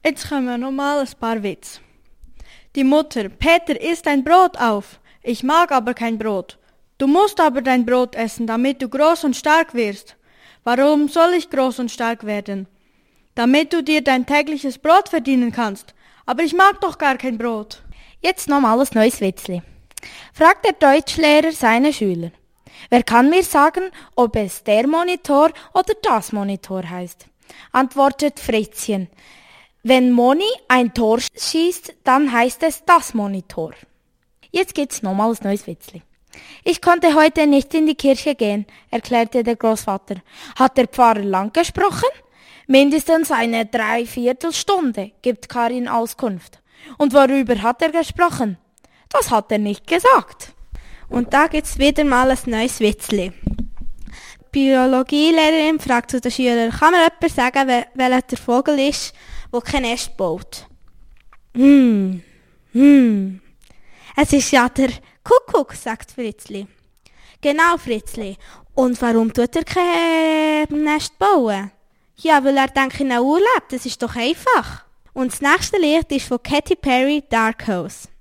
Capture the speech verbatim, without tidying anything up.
Jetzt kommen noch mal ein paar Witze. Die Mutter: Peter, iss dein Brot auf. Ich mag aber kein Brot. Du musst aber dein Brot essen, damit du groß und stark wirst. Warum soll ich groß und stark werden? Damit du dir dein tägliches Brot verdienen kannst. Aber ich mag doch gar kein Brot. Jetzt nochmal ein neues Witzli. Fragt der Deutschlehrer seine Schüler: Wer kann mir sagen, ob es der Monitor oder das Monitor heißt? Antwortet Fritzchen: Wenn Moni ein Tor schießt, dann heißt es das Monitor. Jetzt gibt's nochmal ein neues Witzli. Ich konnte heute nicht in die Kirche gehen, erklärte der Großvater. Hat der Pfarrer lang gesprochen? Mindestens eine Dreiviertelstunde, gibt Karin Auskunft. Und worüber hat er gesprochen? Das hat er nicht gesagt. Und da gibt's wieder mal ein neues Witzli. Die Biologielehrerin fragt zu den Schülern: Kann mir jemand sagen, wel- welcher der Vogel ist, der kein Nest baut? Hm, hm. Es ist ja der Kuckuck, sagt Fritzli. Genau, Fritzli. Und warum tut er kein Nest bauen? Ja, weil er denkt in einen Urlaub, das ist doch einfach. Und das nächste Lied ist von Katy Perry, Dark Horse.